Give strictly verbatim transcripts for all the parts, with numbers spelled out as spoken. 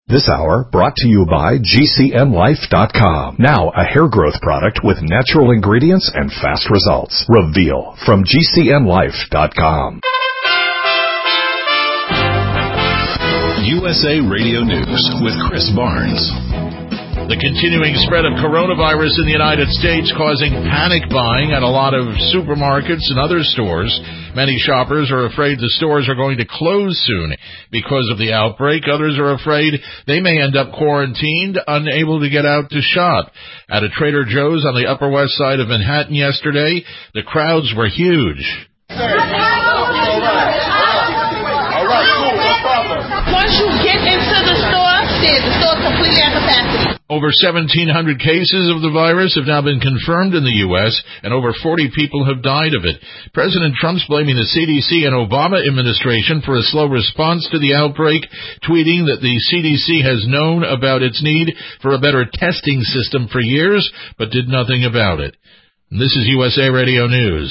This hour brought to you by G C N Life dot com. Now a hair growth product with natural ingredients and fast results. Reveal from G C N Life dot com. U S A Radio News with Chris Barnes. The continuing spread of coronavirus in the United States causing panic buying at a lot of supermarkets and other stores. Many shoppers are afraid the stores are going to close soon because of the outbreak. Others are afraid they may end up quarantined, unable to get out to shop. At a Trader Joe's on the Upper West Side of Manhattan yesterday, the crowds were huge. Once you get into the store, the store's completely at capacity. Over seventeen hundred cases of the virus have now been confirmed in the U S, and over forty people have died of it. President Trump's blaming the C D C and Obama administration for a slow response to the outbreak, tweeting that the C D C has known about its need for a better testing system for years, but did nothing about it. And this is U S A Radio News.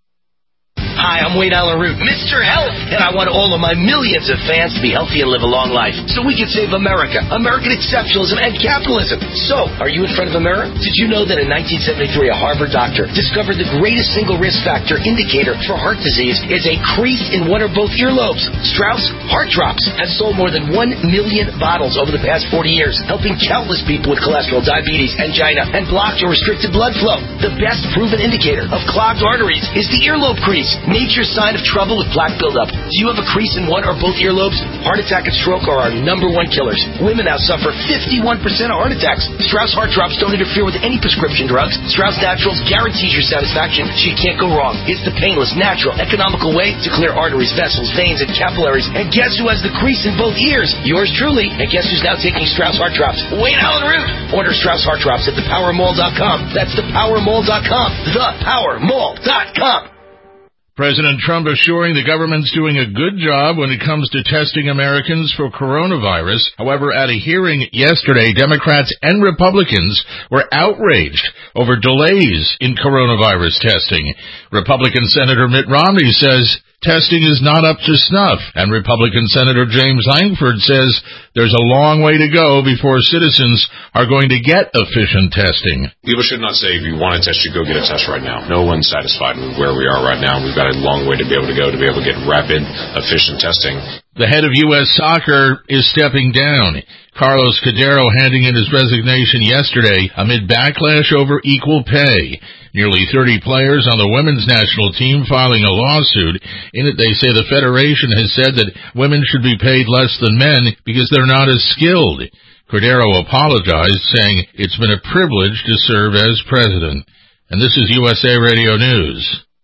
Hi, I'm Wayne Allen Root, Mister Health, and I want all of my millions of fans to be healthy and live a long life so we can save America, American exceptionalism, and capitalism. So, are you in front of a mirror? Did you know that in nineteen seventy-three, a Harvard doctor discovered the greatest single risk factor indicator for heart disease is a crease in one or both earlobes? Strauss Heart Drops has sold more than one million bottles over the past forty years, helping countless people with cholesterol, diabetes, angina, and blocked or restricted blood flow. The best proven indicator of clogged arteries is the earlobe crease. Nature's sign of trouble with plaque buildup. Do you have a crease in one or both earlobes? Heart attack and stroke are our number one killers. Women now suffer fifty-one percent of heart attacks. Strauss Heart Drops don't interfere with any prescription drugs. Strauss Naturals guarantees your satisfaction, so you can't go wrong. It's the painless, natural, economical way to clear arteries, vessels, veins, and capillaries. And guess who has the crease in both ears? Yours truly. And guess who's now taking Strauss Heart Drops? Wayne Allen Root. Order Strauss Heart Drops at the power mall dot com. That's the power mall dot com. the power mall dot com. President Trump assuring the government's doing a good job when it comes to testing Americans for coronavirus. However, at a hearing yesterday, Democrats and Republicans were outraged over delays in coronavirus testing. Republican Senator Mitt Romney says testing is not up to snuff, and Republican Senator James Lankford says there's a long way to go before citizens are going to get efficient testing. People should not say, if you want a test, you go get a test right now. No one's satisfied with where we are right now. We've got a long way to be able to go to be able to get rapid, efficient testing. The head of U S Soccer is stepping down. Carlos Cordero handing in his resignation yesterday amid backlash over equal pay. Nearly thirty players on the women's national team filing a lawsuit. In it, they say the federation has said that women should be paid less than men because they're not as skilled. Cordero apologized, saying it's been a privilege to serve as president. And this is U S A Radio News.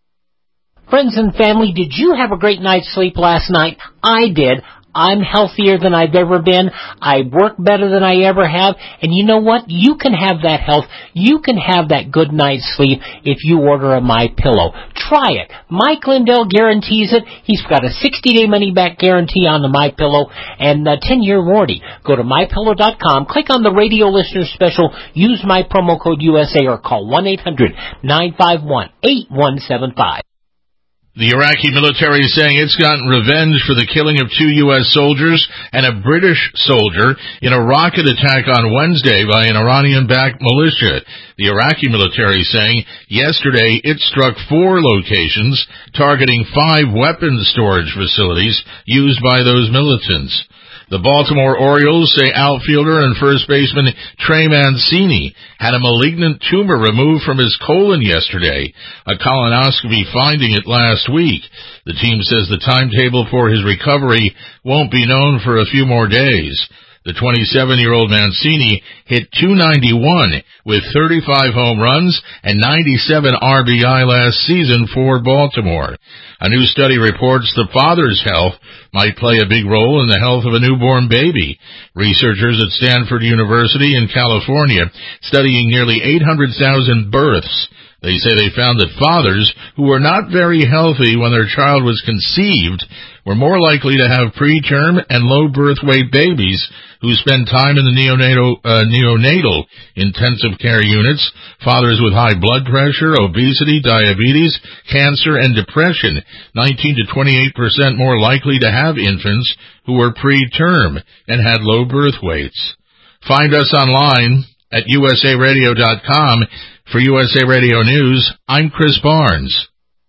Friends and family, did you have a great night's sleep last night? I did. I'm healthier than I've ever been. I work better than I ever have. And you know what? You can have that health. You can have that good night's sleep if you order a MyPillow. Try it. Mike Lindell guarantees it. He's got a sixty-day money-back guarantee on the MyPillow and a ten-year warranty. Go to my pillow dot com, click on the radio listener special, use my promo code U S A or call one eight hundred nine five one eight one seven five. The Iraqi military is saying it's gotten revenge for the killing of two U S soldiers and a British soldier in a rocket attack on Wednesday by an Iranian-backed militia. The Iraqi military is saying yesterday it struck four locations targeting five weapons storage facilities used by those militants. The Baltimore Orioles say outfielder and first baseman Trey Mancini had a malignant tumor removed from his colon yesterday, a colonoscopy finding it last week. The team says the timetable for his recovery won't be known for a few more days. The twenty-seven-year-old Mancini hit two ninety-one with thirty-five home runs and ninety-seven R B I last season for Baltimore. A new study reports the father's health might play a big role in the health of a newborn baby. Researchers at Stanford University in California studying nearly eight hundred thousand births They say they found that fathers who were not very healthy when their child was conceived were more likely to have preterm and low birth weight babies who spend time in the neonatal, uh, neonatal intensive care units, fathers with high blood pressure, obesity, diabetes, cancer, and depression, nineteen to twenty-eight percent more likely to have infants who were preterm and had low birth weights. Find us online at U S A radio dot com. For U S A Radio News, I'm Chris Barnes.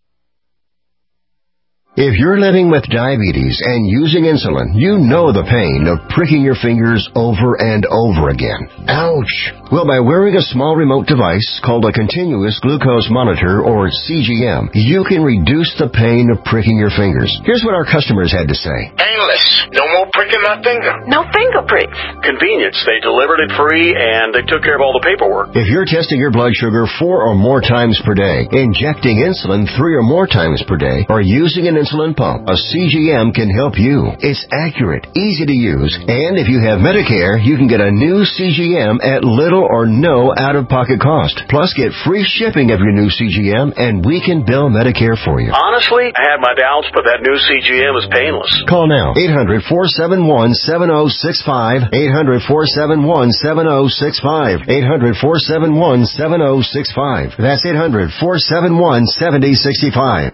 If you're living with diabetes and using insulin, you know the pain of pricking your fingers over and over again. Ouch! Well, by wearing a small remote device called a continuous glucose monitor, or C G M, you can reduce the pain of pricking your fingers. Here's what our customers had to say. Painless. No more pricking my finger. No finger pricks. Convenience. They delivered it free, and they took care of all the paperwork. If you're testing your blood sugar four or more times per day, injecting insulin three or more times per day, or using an insulin pump, a C G M can help you. It's accurate, easy to use, and if you have Medicare, you can get a new C G M at little or no out-of-pocket cost. Plus, get free shipping of your new C G M, and we can bill Medicare for you. Honestly, I had my doubts, but that new C G M is painless. Call now, eight hundred, four seven one, seven oh six five, eight hundred, four seven one, seven oh six five, eight hundred, four seven one, seven oh six five. That's eight hundred, four seven one, seven oh six five.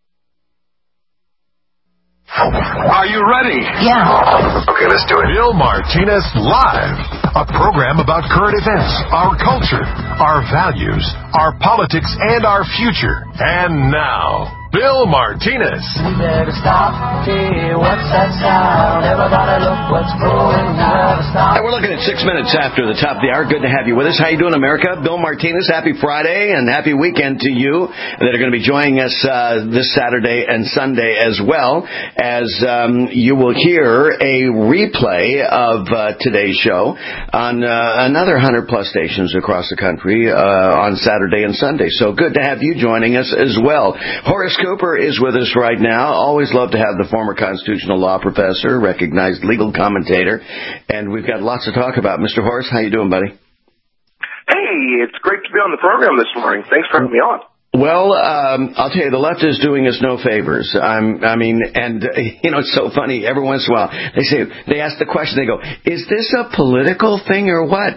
Are you ready? Yeah. Okay, let's do it. Bill Martinez Live, a program about current events, our culture, our values, our politics, and our future. And now, Bill Martinez. We better stop. Hey, what's that sound? Everybody look what's going on. Hey, we're looking at six minutes after the top of the hour. Good to have you with us. How you doing, America? Bill Martinez. Happy Friday and happy weekend to you that are going to be joining us uh, this Saturday and Sunday as well, as um, you will hear a replay of uh, today's show on uh, another one hundred plus stations across the country uh, on Saturday and Sunday. So good to have you joining us as well. Horace Cooper is with us right now. Always love to have the former constitutional law professor, recognized legal commentator, and we've got lots to talk about. Mister Horace, how you doing, buddy? Hey, it's great to be on the program this morning. Thanks for having me on. Well, um, I'll tell you, the left is doing us no favors. I'm, I mean, and, uh, you know, it's so funny. Every once in a while, they say, they ask the question, they go, is this a political thing or what?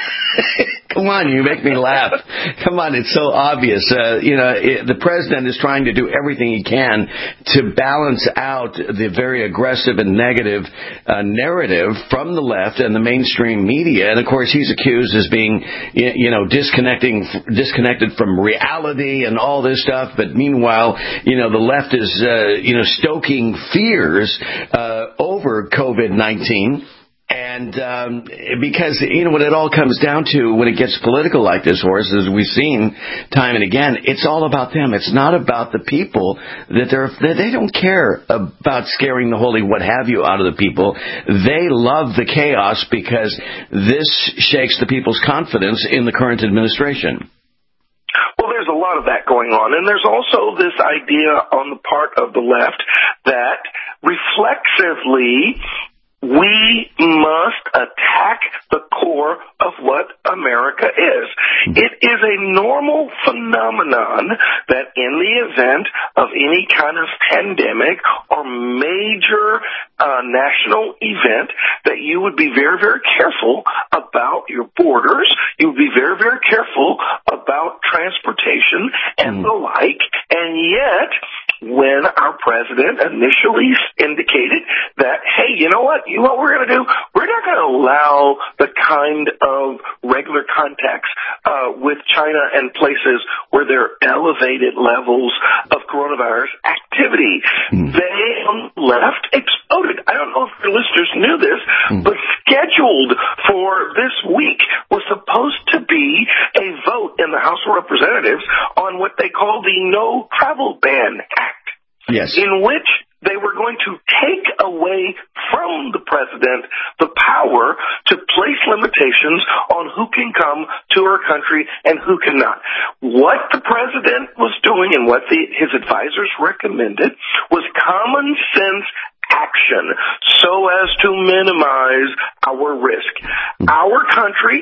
Come on, you make me laugh. Come on, it's so obvious. Uh, you know, it, the president is trying to do everything he can to balance out the very aggressive and negative uh, narrative from the left and the mainstream media. And, of course, he's accused as being, you know, disconnecting, disconnected from reality and all this stuff. But meanwhile, you know, the left is, uh, you know, stoking fears uh, over COVID nineteen. And um, because, you know, what it all comes down to when it gets political like this, Horace, as we've seen time and again, it's all about them. It's not about the people. That they're that they don't care about scaring the holy what have you out of the people. They love the chaos because this shakes the people's confidence in the current administration. Well, there's a lot of that going on. And there's also this idea on the part of the left that reflexively we must attack the core of what America is. It is a normal phenomenon that in the event of any kind of pandemic or major uh, national event that you would be very, very careful about your borders. You would be very, very careful about transportation and the like. And yet, when our president initially indicated that, hey, you know what, you know what we're going to do? We're not going to allow the kind of regular contacts uh, with China and places where there are elevated levels of coronavirus activity. Mm. They on the left exploded. I don't know if your listeners knew this, mm. but scheduled for this week was supposed to be a vote in the House of Representatives on what they call the No Travel Ban Act. Yes. In which they were going to take away from the president the power to place limitations on who can come to our country and who cannot. What the president was doing and what the, his advisors recommended was common sense action so as to minimize our risk. Our country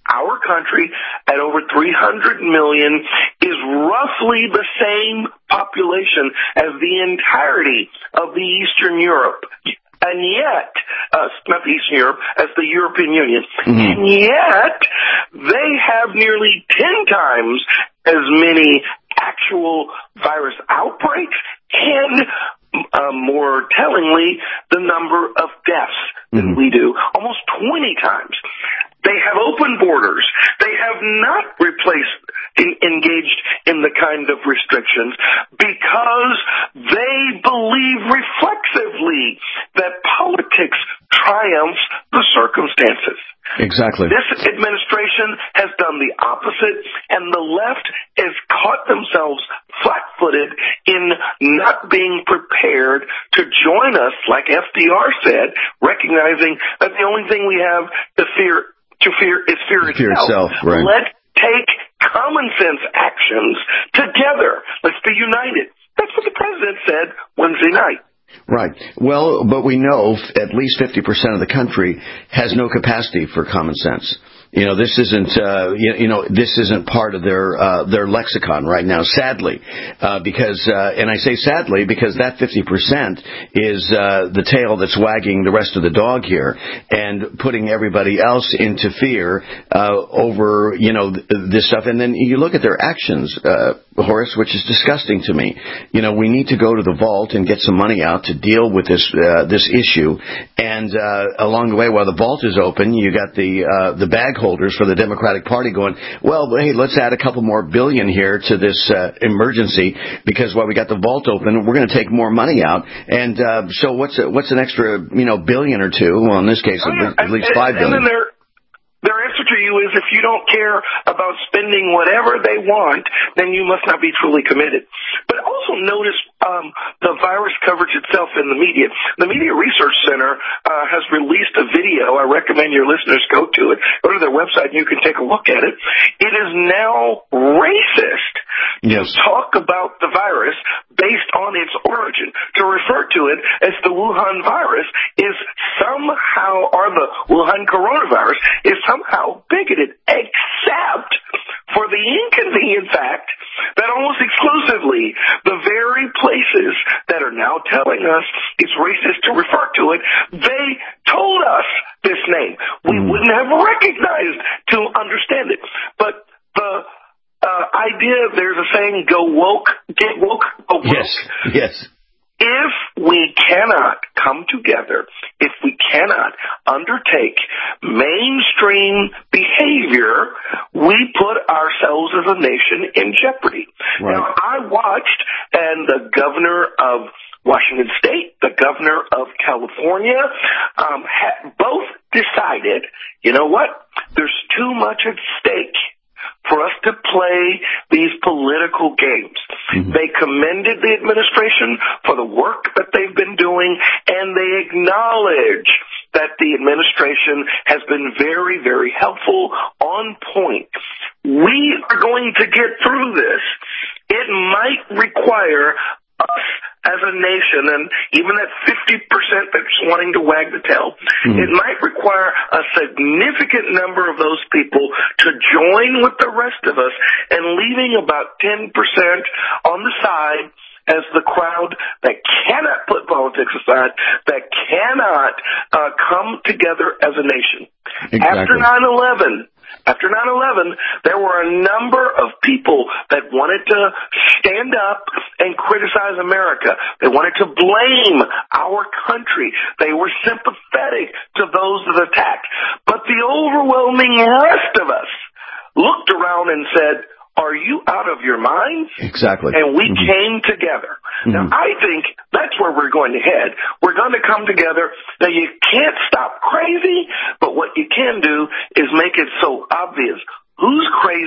our country at over three hundred million is roughly the same population as the entirety of the Eastern Europe. And yet, uh, not Eastern Europe, as the European Union, mm-hmm. and yet they have nearly ten times as many actual virus outbreaks and, uh, more tellingly, the number of deaths than mm-hmm. we do, almost twenty times. They have open borders. They have not replaced, in, engaged in the kind of restrictions because they believe reflexively that politics triumphs the circumstances. Exactly. This administration has done the opposite, and the left has caught themselves flat-footed in not being prepared to join us, like F D R said, recognizing that the only thing we have to fear to fear is fear, fear itself. itself right. Let's take common sense actions together. Let's be united. That's what the president said Wednesday night. Right. Well, but we know at least fifty percent of the country has no capacity for common sense. You know, this isn't, uh, you, you know, this isn't part of their, uh, their lexicon right now, sadly, uh, because, uh, and I say sadly because that fifty percent is, uh, the tail that's wagging the rest of the dog here and putting everybody else into fear, uh, over, you know, th- this stuff. And then you look at their actions, uh, Horace, which is disgusting to me. You know, we need to go to the vault and get some money out to deal with this, uh, this issue. And, uh, along the way, while the vault is open, you got the, uh, the bag holders for the Democratic Party going, well, hey, let's add a couple more billion here to this uh, emergency because while we got the vault open, we're going to take more money out. And uh, so what's a, what's an extra, you know, billion or two? Well, in this case, oh, yeah. at least and, five billion. And then their, their answer to you is if you don't care about spending whatever they want, then you must not be truly committed. But also notice um, the virus coverage itself in the media. The Media Research Center uh, has released a video. I recommend your listeners go to it. Go to their website and you can take a look at it. It is now racist yes. to talk about the virus based on its origin. To refer to it as the Wuhan virus is somehow, or the Wuhan coronavirus, is somehow bigoted, except for the inconvenient fact that almost exclusively the very places that are now telling us it's racist to refer to it, they told us this name. We mm. wouldn't have recognized to understand it. But the uh, idea, there's a saying, go woke, get woke, go woke. Yes, yes. If we cannot come together, if we cannot undertake mainstream behavior, we put ourselves as a nation in jeopardy. Right. Now, I watched, and the governor of Washington State, the governor of California, um, ha- both decided, you know what, there's too much at stake for us to play these political games. Mm-hmm. They commended the administration for the work that they've been doing, and they acknowledge that the administration has been very, very helpful, on point. We are going to get through this. It might require us as a nation, and even that fifty percent that's wanting to wag the tail, mm-hmm. it might require a significant number of those people to join with the rest of us and leaving about ten percent on the side as the crowd that cannot put politics aside, that cannot uh, come together as a nation. Exactly. After nine eleven, After nine eleven, there were a number of people that wanted to stand up and criticize America. They wanted to blame our country. They were sympathetic to those that attacked. But the overwhelming rest of us looked around and said, are you out of your minds? Exactly. And we mm-hmm. came together. Mm-hmm. Now, I think that's where we're going to head. We're going to come together. Now, you can't stop crazy, but what you can do is make it so obvious who's crazy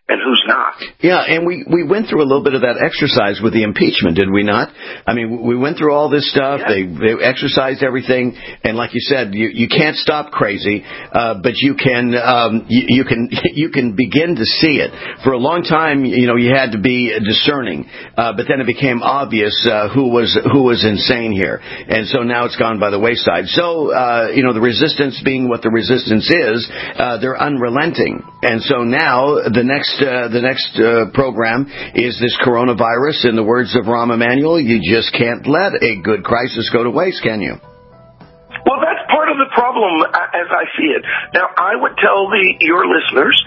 and who's not. Yeah, and we, we went through a little bit of that exercise with the impeachment, did we not? I mean, we went through all this stuff. Yeah. They, they exercised everything, and like you said, you, you can't stop crazy, uh, but you can um, you, you can you can begin to see it. For a long time, you know, you had to be discerning, uh, but then it became obvious uh, who was who was insane here, and so now it's gone by the wayside. So, uh, you know, the resistance being what the resistance is, uh, they're unrelenting, and so now the next. Uh, the next uh, program is this coronavirus. In the words of Rahm Emanuel, you just can't let a good crisis go to waste, can you? Well, that's part of the problem as I see it. Now, I would tell the your listeners,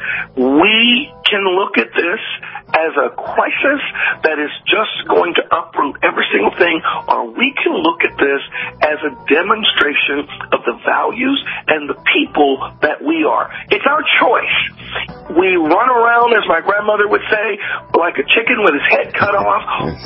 we can look at this as a crisis that is just going to uproot every single thing, or we can look at this as a demonstration of the values and the people that we are. It's our choice. We run around, as my grandmother would say, like a chicken with his head cut off,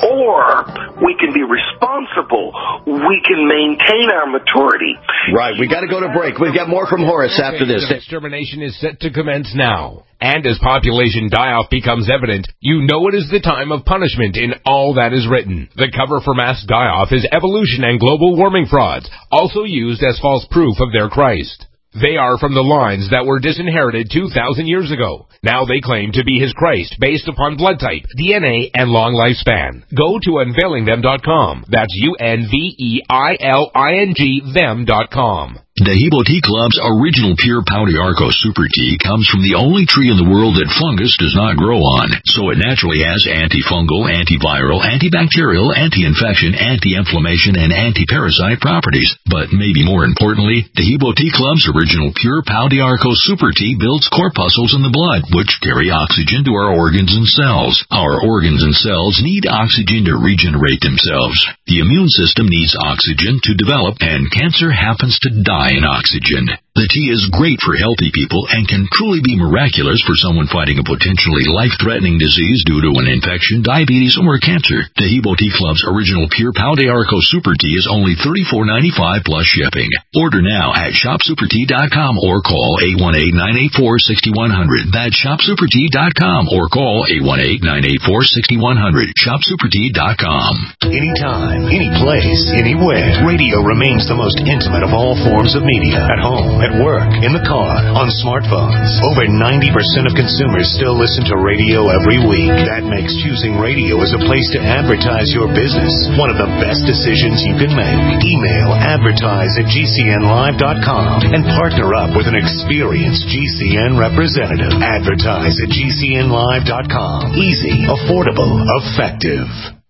or we can be responsible. We can maintain our maturity. Right, we got to go to break. We've got more from Horace after this. Extermination is set to commence now. And as population die-off becomes evident, you know it is the time of punishment in all that is written. The cover for mass die-off is evolution and global warming frauds, also used as false proof of their Christ. They are from the lines that were disinherited two thousand years ago. Now they claim to be his Christ based upon blood type, D N A, and long lifespan. Go to unveiling them dot com. That's U N V E I L I N G them dot com. Dehibo Tea Club's original pure Pau d'Arco Super Tea comes from the only tree in the world that fungus does not grow on, so it naturally has antifungal, antiviral, antibacterial, anti-infection, anti-inflammation, and anti-parasite properties. But maybe more importantly, Dehibo Tea Club's original pure Pau d'Arco Super Tea builds corpuscles in the blood, which carry oxygen to our organs and cells. Our organs and cells need oxygen to regenerate themselves. The immune system needs oxygen to develop, and cancer happens to die in oxygen. The tea is great for healthy people and can truly be miraculous for someone fighting a potentially life-threatening disease due to an infection, diabetes, or cancer. Dehibo Tea Club's original pure Pau d'Arco Super Tea is only thirty-four ninety-five plus shipping. Order now at shop super tea dot com or call eight one eight, nine eight four, six one zero zero. That's shop super tea dot com or call eight one eight, nine eight four, six one zero zero. shop super tea dot com. Anytime, any place, anywhere. Radio remains the most intimate of all forms of media. At home, at work, in the car, on smartphones. Over ninety percent of consumers still listen to radio every week. That makes choosing radio as a place to advertise your business one of the best decisions you can make. Email advertise at G C N live dot com and partner up with an experienced G C N representative. Advertise at G C N live dot com. Easy, affordable, effective.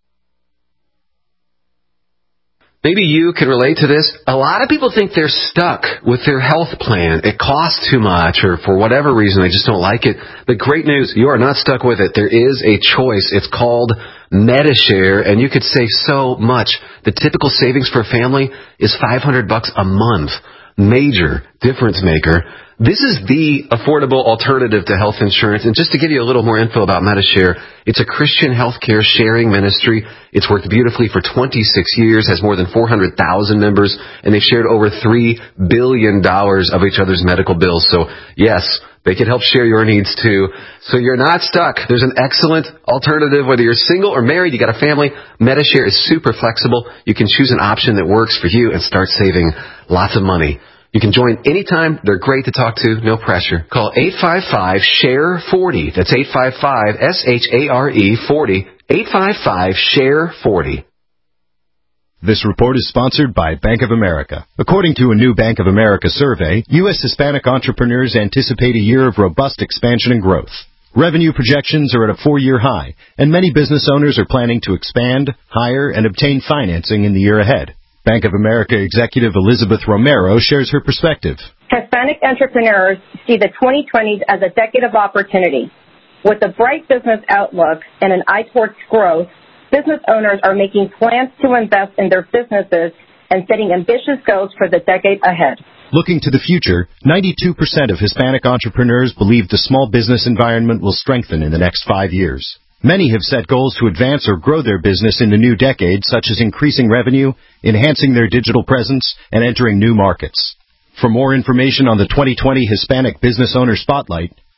Maybe you can relate to this. A lot of people think they're stuck with their health plan. It costs too much, or for whatever reason, they just don't like it. The great news, you are not stuck with it. There is a choice. It's called Medi-Share, and you could save so much. The typical savings for a family is five hundred bucks a month. Major difference maker. This is the affordable alternative to health insurance. And just to give you a little more info about Medi-Share, it's a Christian healthcare sharing ministry. It's worked beautifully for twenty-six years, has more than four hundred thousand members, and they've shared over three billion dollars of each other's medical bills. So, yes, they can help share your needs too. So you're not stuck. There's an excellent alternative. Whether you're single or married, you got a family, Medi-Share is super flexible. You can choose an option that works for you and start saving lots of money. You can join anytime. They're great to talk to. No pressure. Call eight five five, S H A R E, forty. That's eight five five, S H A R E, forty. eight five five, S H A R E, forty. This report is sponsored by Bank of America. According to a new Bank of America survey, U S Hispanic entrepreneurs anticipate a year of robust expansion and growth. Revenue projections are at a four-year high, and many business owners are planning to expand, hire, and obtain financing in the year ahead. Bank of America executive Elizabeth Romero shares her perspective. Hispanic entrepreneurs see the twenty twenties as a decade of opportunity. With a bright business outlook and an eye towards growth, business owners are making plans to invest in their businesses and setting ambitious goals for the decade ahead. Looking to the future, ninety-two percent of Hispanic entrepreneurs believe the small business environment will strengthen in the next five years. Many have set goals to advance or grow their business in the new decade, such as increasing revenue, enhancing their digital presence, and entering new markets. For more information on the twenty twenty Hispanic Business Owner Spotlight,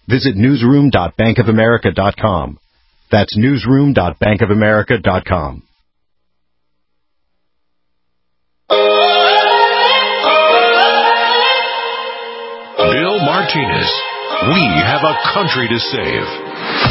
Visit newsroom dot bank of america dot com. That's newsroom dot bank of america dot com. Bill Martinez. We have a country to save.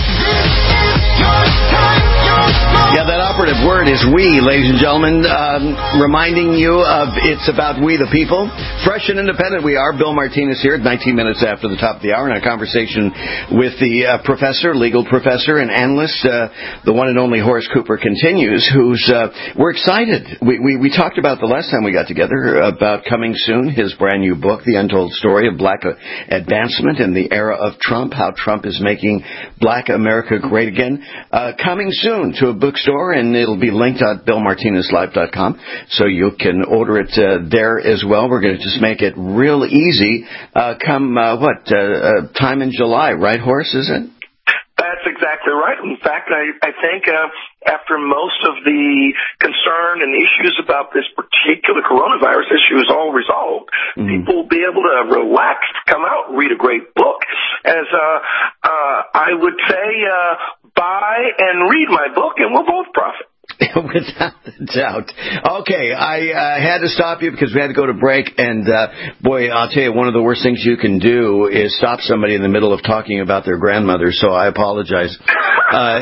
Yeah, that operative word is we, ladies and gentlemen, um, reminding you of it's about we the people. Fresh and independent we are. Bill Martinez here at nineteen minutes after the top of the hour in a conversation with the uh, professor, legal professor and analyst, uh, the one and only Horace Cooper continues, who's, uh, we're excited. We, we, we talked about the last time we got together about coming soon, his brand new book, The Untold Story of Black Advancement in the Era of Trump, how Trump is making Black America great again. Uh, coming soon to a bookstore, and it'll be linked at bill martinez live dot com, so you can order it uh, there as well. We're going to just make it real easy. Uh, come, uh, what, uh, uh, time in July, right, Horace, is it? That's exactly right. In fact, I, I think uh, after most of the concern and issues about this particular coronavirus issue is all resolved, mm-hmm. people will be able to relax, come out, and read a great book. As uh, uh, I would say, uh, buy and read my book, and we'll both profit. Without a doubt. Okay, I uh, had to stop you because we had to go to break, and uh, boy, I'll tell you, one of the worst things you can do is stop somebody in the middle of talking about their grandmother, so I apologize. Uh,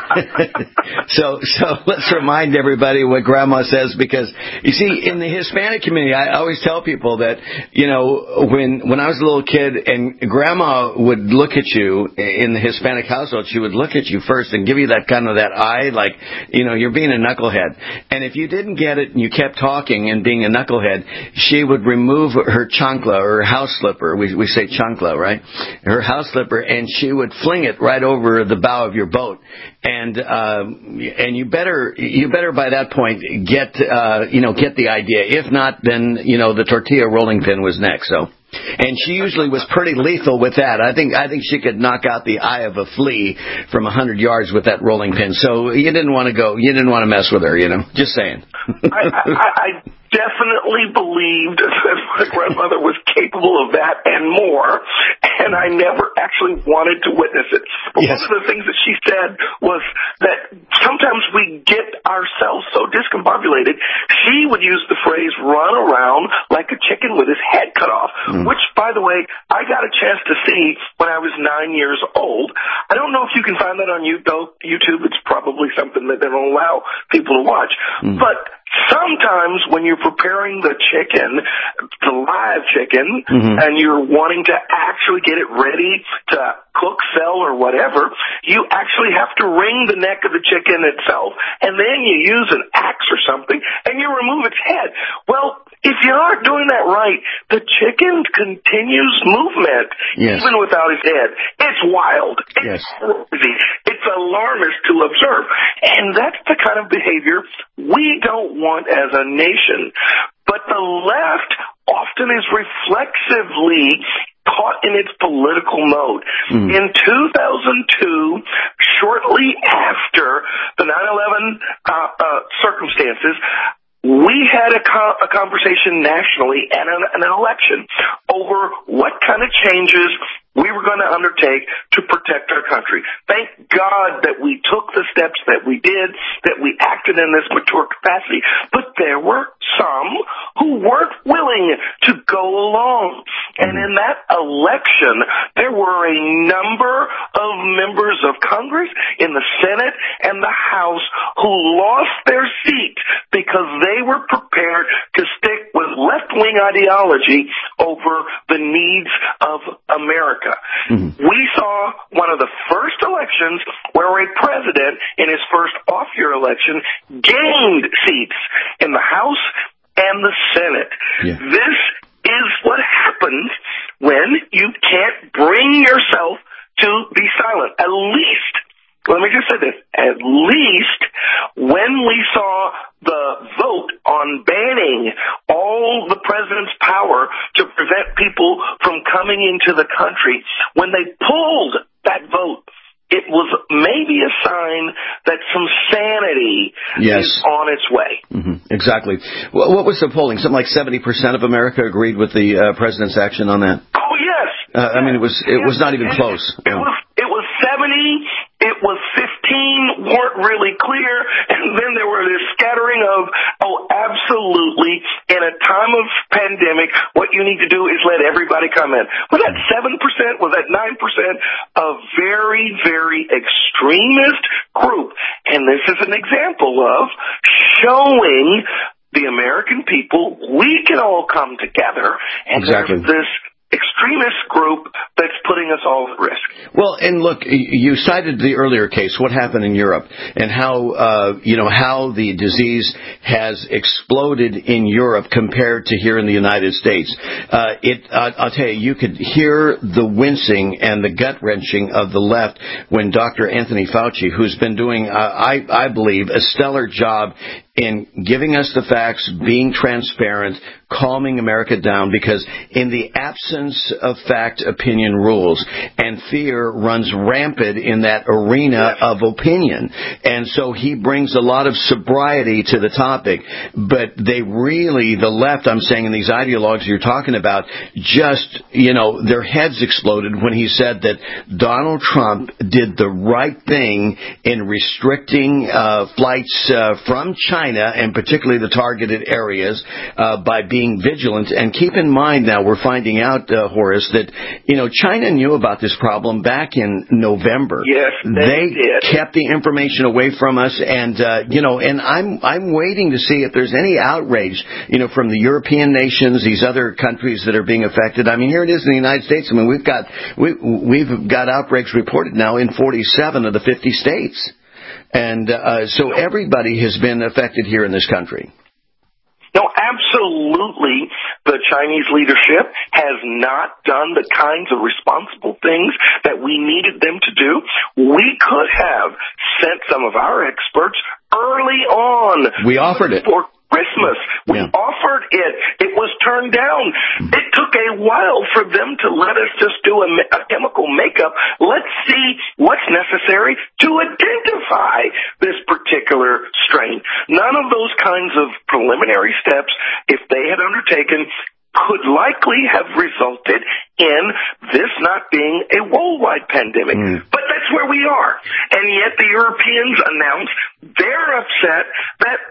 so, so let's remind everybody what Grandma says, because, you see, in the Hispanic community, I always tell people that, you know, when, when I was a little kid and Grandma would look at you in the Hispanic household, she would look at you first and give you that kind of that eye, like, you know, you're being a knucklehead. And if you didn't get it and you kept talking and being a knucklehead, she would remove her chancla or her house slipper. We, we say chancla, right? Her house slipper, and she would fling it right over the bow of your boat. And uh, and you better you better by that point get uh, you know get the idea. If not, then you know the tortilla rolling pin was next. So. And she usually was pretty lethal with that. I think I think she could knock out the eye of a flea from a hundred yards with that rolling pin. So you didn't want to go. You didn't want to mess with her. You know, just saying. I, I, I definitely believed that my grandmother was capable of that and more, and I never actually wanted to witness it. But yes. One of the things that she said was that sometimes we get ourselves so discombobulated. She would use the phrase "run around like a chicken with his head cut off." Mm. Which, by the way, I got a chance to see when I was nine years old. I don't know if you can find that on YouTube. It's probably something that they don't allow people to watch. Mm. But sometimes when you're preparing the chicken, the live chicken, mm-hmm. and you're wanting to actually get it ready to cook, sell, or whatever, you actually have to wring the neck of the chicken itself, and then you use an axe or something, and you remove its head. Well, if you aren't doing that right, the chicken continues movement, yes. even without his head. It's wild. It's yes. crazy. It's alarmist to observe. And that's the kind of behavior we don't want as a nation. But the left often is reflexively caught in its political mode. Mm. In two thousand two, shortly after the nine eleven uh, uh, circumstances, we had a, co- a conversation nationally and an, an election over what kind of changes we were going to undertake to protect our country. Thank God that we took the steps that we did, that we acted in this mature capacity. But there were some who weren't willing to go along. And in that election, there were a number of members of Congress in the Senate and the House who lost their seat because they were prepared to stick with left-wing ideology over the needs of America. Mm-hmm. We saw one of the first elections where a president in his first off-year election gained seats in the House and the Senate. Yeah. This is what happens when you can't bring yourself to be silent. At least, let me just say this, at least when we saw the vote on banning all the president's power to prevent people from coming into the country, when they pulled that vote, it was maybe a sign that some sanity yes. is on its way. Mm-hmm. Exactly. Well, what was the polling? Something like seventy percent of America agreed with the uh, president's action on that? Oh, yes. Uh, I mean, it was it was not even close. It was it was seventy. It was fifteen, weren't really clear, and then there were this scattering of, oh, absolutely, in a time of pandemic, what you need to do is let everybody come in. Was that seven percent? Was that nine percent? A very, very extremist group. And this is an example of showing the American people we can all come together, and exactly. there's this extremist group that's putting us all at risk. Well, and look, you cited the earlier case, what happened in Europe, and how, uh, you know, how the disease has exploded in Europe compared to here in the United States. Uh, it, uh, I'll tell you, you could hear the wincing and the gut-wrenching of the left when Doctor Anthony Fauci, who's been doing, uh, I, I believe, a stellar job in giving us the facts, being transparent, calming America down, because in the absence of fact, opinion rules, and fear runs rampant in that arena of opinion. And so he brings a lot of sobriety to the topic, but they really, the left, I'm saying, in these ideologues you're talking about, just, you know, their heads exploded when he said that Donald Trump did the right thing in restricting uh, flights uh, from China, and particularly the targeted areas, uh, by being vigilant. And keep in mind now, we're finding out, uh, Horace, that, you know, China knew about this problem back in November. Yes, they, they did. kept the information away from us, and, uh, you know, and I'm, I'm waiting to see if there's any outrage, you know, from the European nations, these other countries that are being affected. I mean, here it is in the United States. I mean, we've got, we, we've got outbreaks reported now in forty-seven of the fifty states. And uh, so everybody has been affected here in this country. No, absolutely. The Chinese leadership has not done the kinds of responsible things that we needed them to do. We could have sent some of our experts early on. We offered it. For Christmas. We yeah. offered it. It was turned down. It took a while for them to let us just do a, a chemical makeup. Let's see what's necessary to identify this particular strain. None of those kinds of preliminary steps, if they had undertaken, could likely have resulted in this not being a worldwide pandemic. Mm. But that's where we are. And yet the Europeans announced they're upset that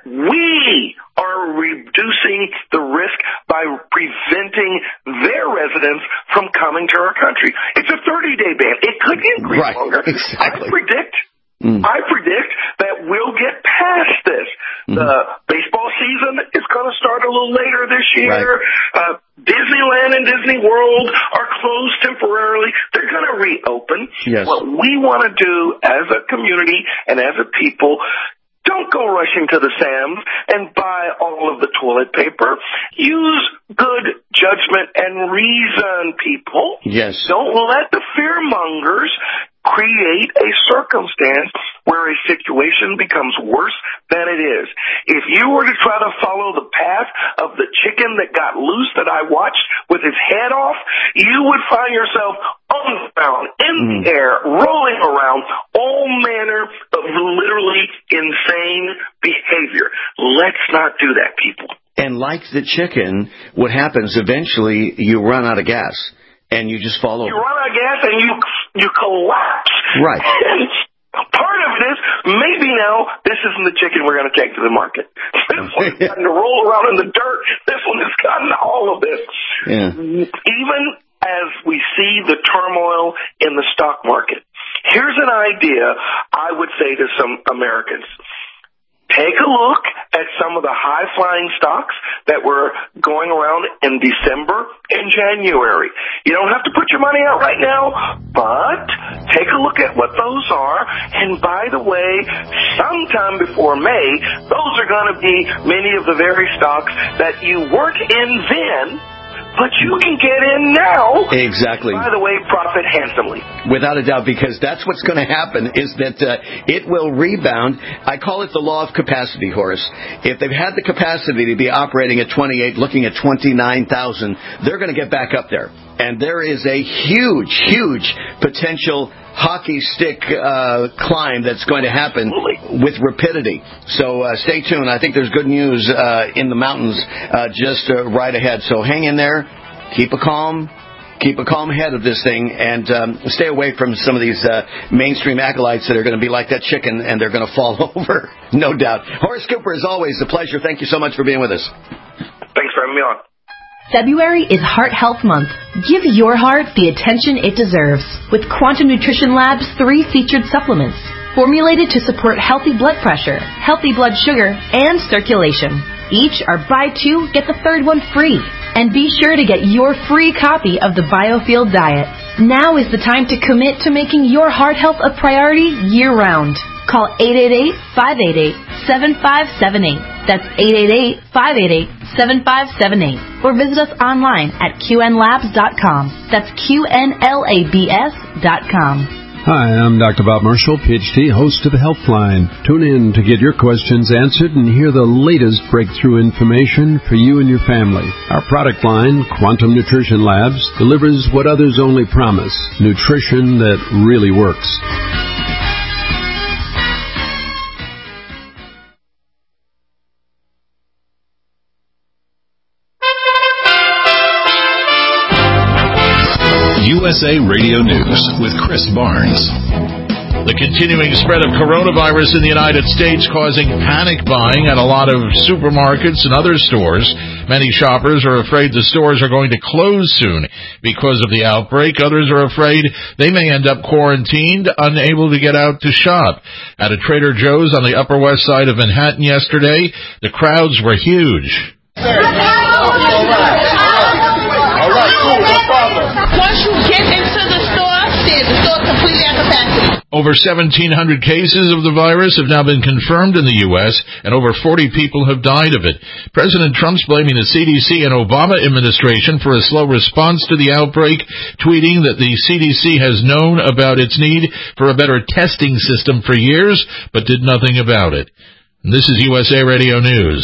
we are reducing the risk by preventing their residents from coming to our country. It's a thirty-day ban. It could increase right. longer. Exactly. I predict Mm. I predict that we'll get past this. Mm-hmm. The baseball season is going to start a little later this year. Right. Uh, Disneyland and Disney World are closed temporarily. They're going to reopen. Yes. What we want to do as a community and as a people, don't go rushing to the Sam's and buy all of the toilet paper. Use good judgment and reason, people. Yes. Don't let the fearmongers create a circumstance where a situation becomes worse than it is. If you were to try to follow the path of the chicken that got loose that I watched with his head off, you would find yourself on the ground, in mm. the air, rolling around, all manner of literally insane behavior. Let's not do that, people. And like the chicken, what happens eventually, you run out of gas. And you just fall over. You run out of gas and you you collapse. Right. And part of it is, maybe now this isn't the chicken we're going to take to the market. This one's gotten to roll around in the dirt. This one has gotten all of this. Yeah. Even as we see the turmoil in the stock market, here's an idea I would say to some Americans. Take a look at some of the high-flying stocks that were going around in December and January. You don't have to put your money out right now, but take a look at what those are. And by the way, sometime before May, those are going to be many of the very stocks that you weren't in then, but you can get in now. Exactly. By the way, profit handsomely. Without a doubt, because that's what's going to happen is that uh, it will rebound. I call it the law of capacity, Horace. If they've had the capacity to be operating at twenty-eight, looking at twenty-nine thousand, they're going to get back up there. And there is a huge, huge potential hockey stick uh, climb that's going to happen Absolutely. With rapidity. So uh, stay tuned. I think there's good news uh, in the mountains uh, just uh, right ahead. So hang in there. Keep a calm. keep a calm head of this thing and um, stay away from some of these uh, mainstream acolytes that are going to be like that chicken and they're going to fall over, no doubt. Horace Cooper, as always, a pleasure. Thank you so much for being with us. Thanks for having me on. February is Heart Health Month. Give your heart the attention it deserves with Quantum Nutrition Lab's three featured supplements, formulated to support healthy blood pressure, healthy blood sugar, and circulation. Each are buy two, get the third one free. And be sure to get your free copy of the Biofield Diet. Now is the time to commit to making your heart health a priority year-round. Call eight eight eight, five eight eight, seven five seven eight. That's eight eight eight, five eight eight, seven five seven eight. Or visit us online at Q N labs dot com. That's Q N L A B S dot com. Hi, I'm Doctor Bob Marshall, P H D, host of the Healthline. Tune in to get your questions answered and hear the latest breakthrough information for you and your family. Our product line, Quantum Nutrition Labs, delivers what others only promise, nutrition that really works. U S A Radio News with Chris Barnes. The continuing spread of coronavirus in the United States causing panic buying at a lot of supermarkets and other stores. Many shoppers are afraid the stores are going to close soon because of the outbreak. Others are afraid they may end up quarantined, unable to get out to shop. At a Trader Joe's on the Upper West Side of Manhattan yesterday, the crowds were huge. Once you get into the store, the store completely at capacity. Over seventeen hundred cases of the virus have now been confirmed in the U S, and over forty people have died of it. President Trump's blaming the C D C and Obama administration for a slow response to the outbreak, tweeting that the C D C has known about its need for a better testing system for years, but did nothing about it. And this is U S A Radio News.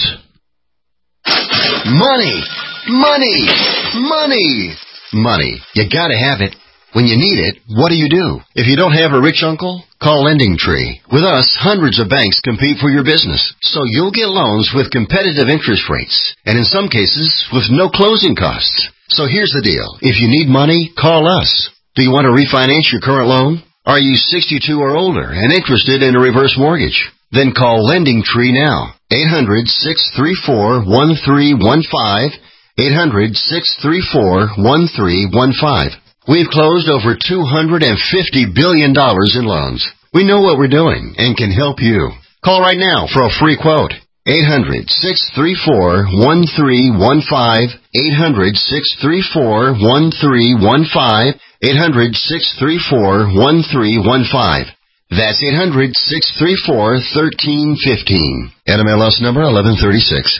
Money! Money! Money! Money. You gotta have it. When you need it, what do you do? If you don't have a rich uncle, call Lending Tree. With us, hundreds of banks compete for your business, so you'll get loans with competitive interest rates, and in some cases, with no closing costs. So here's the deal. If you need money, call us. Do you want to refinance your current loan? Are you sixty-two or older and interested in a reverse mortgage? Then call Lending Tree now. eight hundred, six three four, one three one five. eight hundred, six three four, one three one five. We've closed over two hundred fifty billion dollars in loans. We know what we're doing and can help you. Call right now for a free quote. eight hundred, six three four, one three one five. eight hundred, six three four, one three one five. eight hundred, six three four, one three one five. That's eight hundred, six three four, one three one five. N M L S number eleven thirty-six.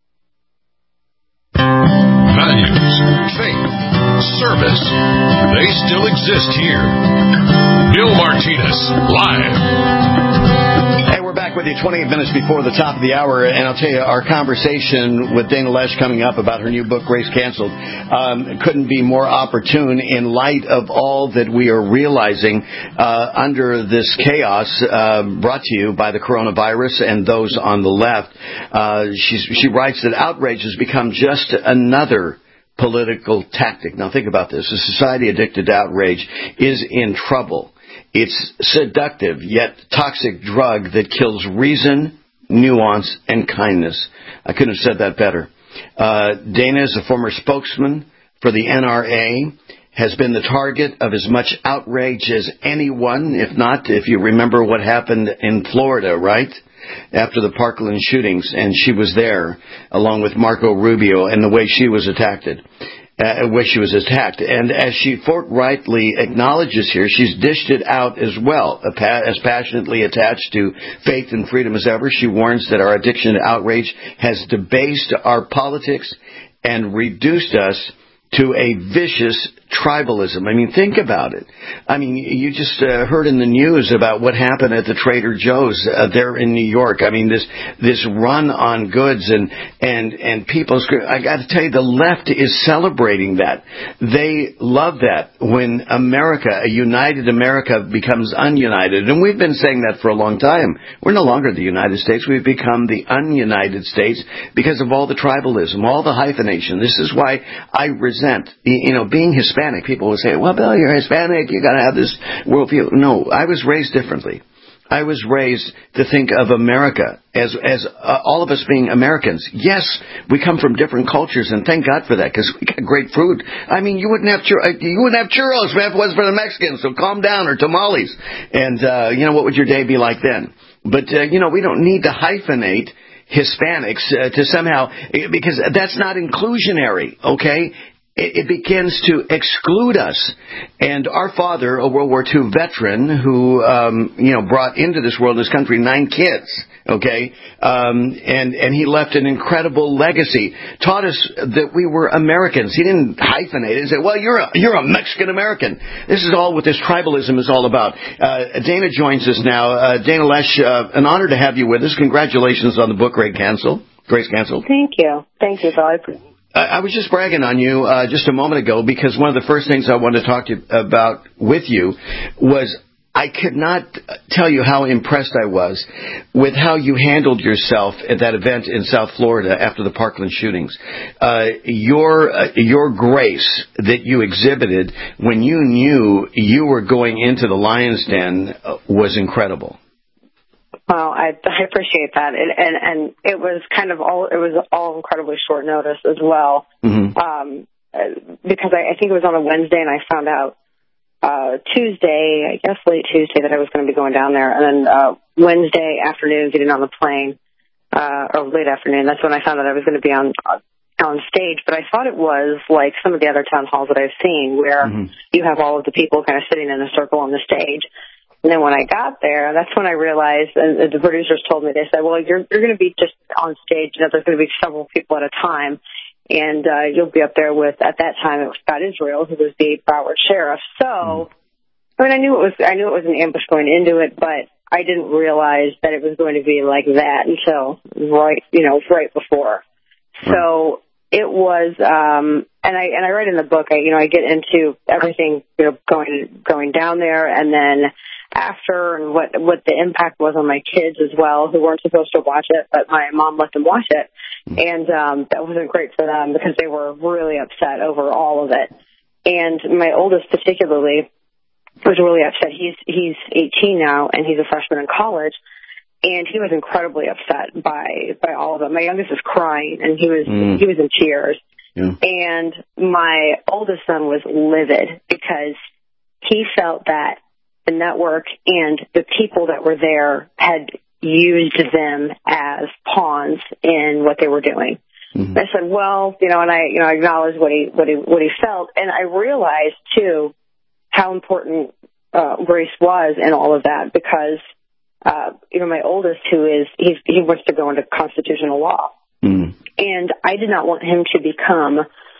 Values, faith, service, they still exist here. Bill Martinez, live. Hey, we're back with you twenty-eight minutes before the top of the hour, and I'll tell you, our conversation with Dana Loesch coming up about her new book, Race Canceled, um, couldn't be more opportune in light of all that we are realizing uh, under this chaos uh, brought to you by the coronavirus and those on the left. Uh, she's, she writes that outrage has become just another political tactic. Now think about this. A society addicted to outrage is in trouble. It's seductive, yet toxic drug that kills reason, nuance, and kindness. I couldn't have said that better. Uh, Dana is a former spokesman for the N R A, has been the target of as much outrage as anyone, if not, if you remember what happened in Florida, right? After the Parkland shootings, and she was there along with Marco Rubio, and the way she was attacked. Uh, where she was attacked. And as she forthrightly acknowledges here, she's dished it out as well. As passionately attached to faith and freedom as ever, she warns that our addiction to outrage has debased our politics and reduced us to a vicious tribalism. I mean, think about it. I mean, you just uh, heard in the news about what happened at the Trader Joe's uh, there in New York. I mean, this this run on goods and and and people. I got to tell you, the left is celebrating that. They love that when America, a united America, becomes ununited. And we've been saying that for a long time. We're no longer the United States. We've become the ununited states because of all the tribalism, all the hyphenation. This is why I resist represent. You know, being Hispanic, people will say, well, Bill, you're Hispanic, you got to have this worldview. No, I was raised differently. I was raised to think of America as as uh, all of us being Americans. Yes, we come from different cultures, and thank God for that, because we got great food. I mean, you wouldn't have chur- you wouldn't have churros if it wasn't for the Mexicans. So calm down, or tamales, and uh, you know, what would your day be like then? But uh, you know, we don't need to hyphenate Hispanics uh, to somehow, because that's not inclusionary. Okay. It begins to exclude us. And our father, a World War Two veteran who, um, you know, brought into this world, this country, nine kids, okay, um, and, and he left an incredible legacy, taught us that we were Americans. He didn't hyphenate it and say, well, you're a, you're a Mexican-American. This is all what this tribalism is all about. Uh, Dana joins us now. Uh, Dana Loesch, uh, an honor to have you with us. Congratulations on the book, Grace Cancel. Grace Cancel. Thank you. Thank you, Bill. I appreciate it. I was just bragging on you uh, just a moment ago, because one of the first things I wanted to talk to you about with you was I could not tell you how impressed I was with how you handled yourself at that event in South Florida after the Parkland shootings. Uh, your uh, your grace that you exhibited when you knew you were going into the lion's den uh, was incredible. Well, I, I appreciate that, and, and and it was kind of all it was all incredibly short notice as well, mm-hmm. um, because I, I think it was on a Wednesday, and I found out uh, Tuesday, I guess late Tuesday, that I was going to be going down there, and then uh, Wednesday afternoon, getting on the plane, uh, or late afternoon, that's when I found out I was going to be on on stage. But I thought it was like some of the other town halls that I've seen, where mm-hmm. you have all of the people kind of sitting in a circle on the stage. And then when I got there, that's when I realized, and the producers told me, they said, well, you're you're going to be just on stage. You know, there's going to be several people at a time. And uh, you'll be up there with, at that time, it was Scott Israel, who was the Broward sheriff. So, I mean, I knew it was I knew it was an ambush going into it, but I didn't realize that it was going to be like that until right, you know, right before. So it was, um, and I and I write in the book, I, you know, I get into everything, you know, going going down there, and then after, and what what the impact was on my kids as well, who weren't supposed to watch it, but my mom let them watch it, and um, that wasn't great for them because they were really upset over all of it. And my oldest particularly was really upset. He's he's eighteen now, and he's a freshman in college, and he was incredibly upset by by all of it. My youngest is crying, and he was mm. he was in tears. Yeah. And my oldest son was livid because he felt that the network and the people that were there had used them as pawns in what they were doing. Mm-hmm. I said, well, you know, and I, you know, I acknowledged what he, what he, what he felt. And I realized too how important, uh, Grace was in all of that, because, uh, you know, my oldest, who is, he's, he wants to go into constitutional law. Mm-hmm. And I did not want him to become,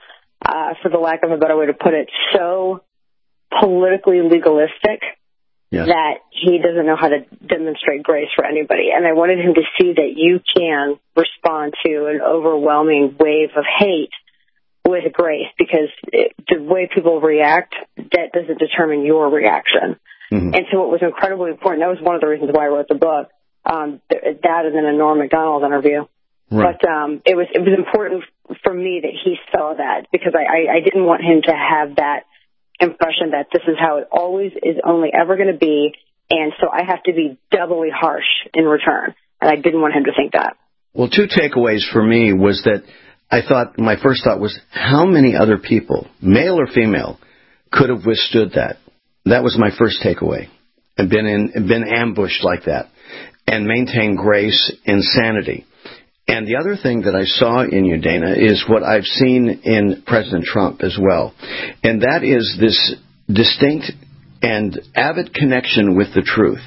uh, for the lack of a better way to put it, so politically legalistic yes. that he doesn't know how to demonstrate grace for anybody. And I wanted him to see that you can respond to an overwhelming wave of hate with grace, because it, the way people react, that doesn't determine your reaction. Mm-hmm. And so it was incredibly important. That was one of the reasons why I wrote the book, um, that and then a Norm Macdonald interview. Right. But um, it was it was important for me that he saw that, because I, I, I didn't want him to have that impression that this is how it always is, only ever going to be, and so I have to be doubly harsh in return. And I didn't want him to think that. Well, two takeaways for me was that I thought, my first thought was, how many other people, male or female, could have withstood that? That was my first takeaway, and been in, been ambushed like that, and maintain grace and sanity. And the other thing that I saw in you, Dana, is what I've seen in President Trump as well. And that is this distinct and avid connection with the truth.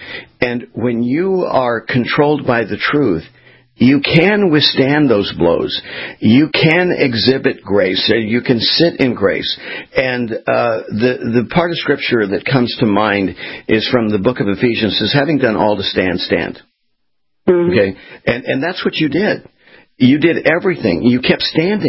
And when you are controlled by the truth, you can withstand those blows. You can exhibit grace. You can sit in grace. And uh, the, the part of Scripture that comes to mind is from the book of Ephesians, says, having done all to stand, stand. Mm-hmm. Okay, and and that's what you did. You did everything. You kept standing,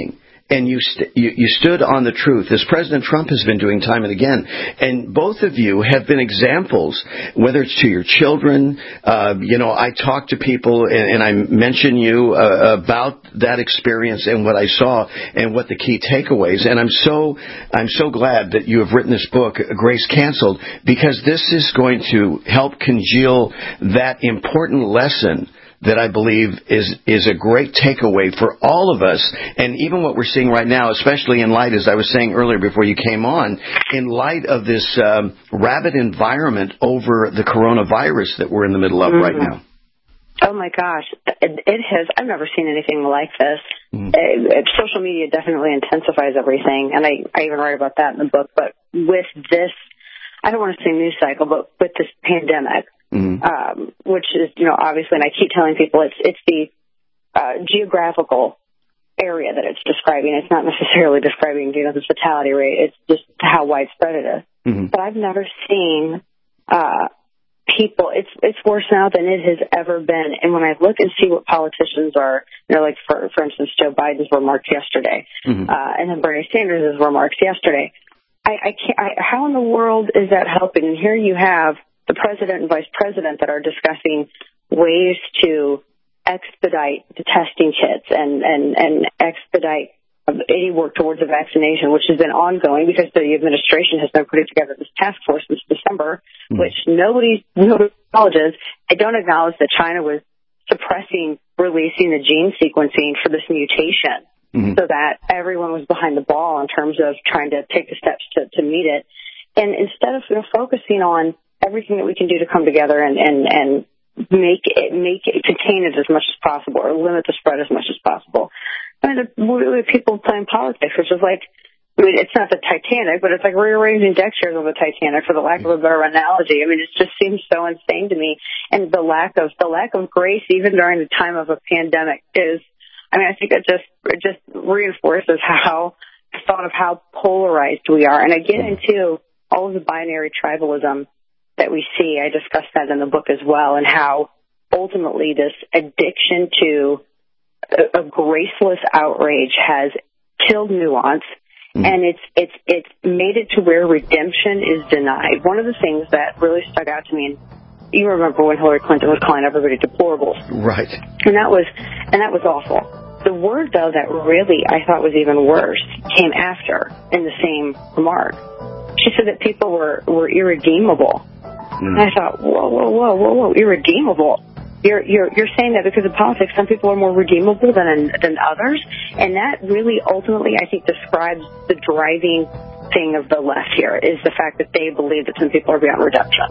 and you, st- you you stood on the truth, as President Trump has been doing time and again. And both of you have been examples, whether it's to your children. Uh, you know, I talk to people, and, and I mention you uh, about that experience and what I saw and what the key takeaways. And I'm so I'm so glad that you have written this book, Grace Canceled, because this is going to help congeal that important lesson that I believe is is a great takeaway for all of us. And even what we're seeing right now, especially in light, as I was saying earlier before you came on, in light of this um, rabid environment over the coronavirus that we're in the middle of mm-hmm. right now. Oh, my gosh. It, it has. I've never seen anything like this. Mm-hmm. It, it, social media definitely intensifies everything, and I, I even write about that in the book. But with this, I don't want to say news cycle, but with this pandemic, Mm-hmm. Um, which is, you know, obviously, and I keep telling people it's it's the uh, geographical area that it's describing. It's not necessarily describing, you know, the fatality rate. It's just how widespread it is. Mm-hmm. But I've never seen uh, people. It's it's worse now than it has ever been. And when I look and see what politicians are, you know, like for for instance, Joe Biden's remarks yesterday, mm-hmm. uh, and then Bernie Sanders' remarks yesterday, I, I can't. I, how in the world is that helping? And here you have the president and vice president that are discussing ways to expedite the testing kits and, and, and expedite any work towards a vaccination, which has been ongoing because the administration has been putting together this task force since December, mm-hmm. which nobody, nobody acknowledges. They don't acknowledge that China was suppressing releasing the gene sequencing for this mutation mm-hmm. so that everyone was behind the ball in terms of trying to take the steps to, to meet it. And instead of you know, focusing on everything that we can do to come together and, and, and make it, make it, contain it as much as possible or limit the spread as much as possible. I mean, the people playing politics, which is like, I mean, it's not the Titanic, but it's like rearranging deck chairs on the Titanic, for the lack of a better analogy. I mean, it just seems so insane to me. And the lack of, the lack of grace, even during the time of a pandemic is, I mean, I think it just, it just reinforces how, the thought of how polarized we are. And I get into all of the binary tribalism that we see. I discussed that in the book as well, and how ultimately this addiction to a, a graceless outrage has killed nuance, mm-hmm. and it's it's it's made it to where redemption is denied. One of the things that really stuck out to me, and you remember when Hillary Clinton was calling everybody deplorables, right? And that was and that was awful. The word, though, that really I thought was even worse came after in the same remark. She said that people were, were irredeemable. Mm. And I thought, whoa, whoa, whoa, whoa, whoa, irredeemable. You're you're you're saying that because of politics, some people are more redeemable than than others, and that really ultimately, I think, describes the driving thing of the left here, is the fact that they believe that some people are beyond redemption.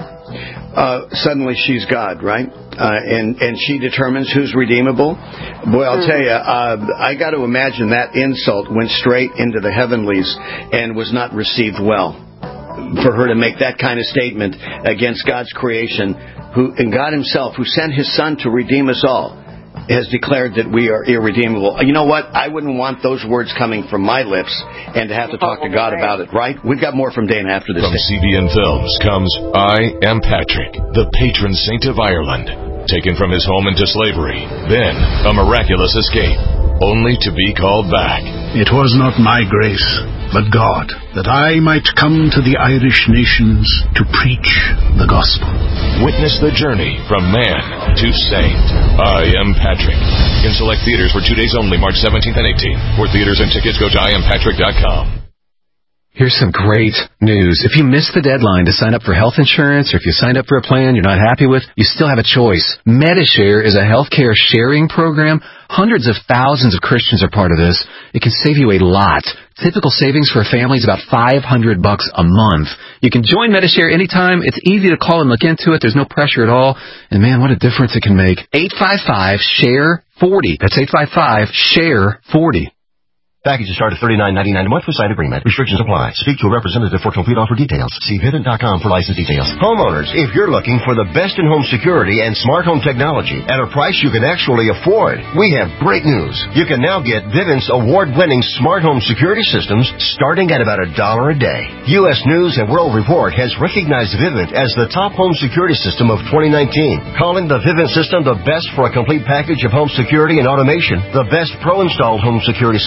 Uh, suddenly, she's God, right? Uh, and and she determines who's redeemable. Boy, I'll mm. tell you, uh, I got to imagine that insult went straight into the heavenlies and was not received well. For her to make that kind of statement against God's creation, who and God himself, who sent his son to redeem us all, has declared that we are irredeemable. You know what? I wouldn't want those words coming from my lips and to have to talk to God about it, right? We've got more from Dana after this. From C B N Films comes I Am Patrick, the patron saint of Ireland, taken from his home into slavery, then a miraculous escape, only to be called back. It was not my grace, but God, that I might come to the Irish nations to preach the gospel. Witness the journey from man to saint. I Am Patrick. In select theaters for two days only, March seventeenth and eighteenth. For theaters and tickets, go to I am patrick dot com. Here's some great news. If you missed the deadline to sign up for health insurance, or if you signed up for a plan you're not happy with, you still have a choice. Medishare is a healthcare sharing program. Hundreds of thousands of Christians are part of this. It can save you a lot. Typical savings for a family is about five hundred bucks a month. You can join Medishare anytime. It's easy to call and look into it. There's no pressure at all. And man, what a difference it can make. eight five five, S H A R E, forty. That's eight five five, S H A R E, forty. Packages start at thirty-nine ninety-nine a month with site agreement. Restrictions apply. Speak to a representative for complete offer details. See Vivint dot com for license details. Homeowners, if you're looking for the best in home security and smart home technology at a price you can actually afford, we have great news. You can now get Vivint's award-winning smart home security systems starting at about a dollar a day. U S News and World Report has recognized Vivint as the top home security system of twenty nineteen, calling the Vivint system the best for a complete package of home security and automation, the best pro-installed home security system, and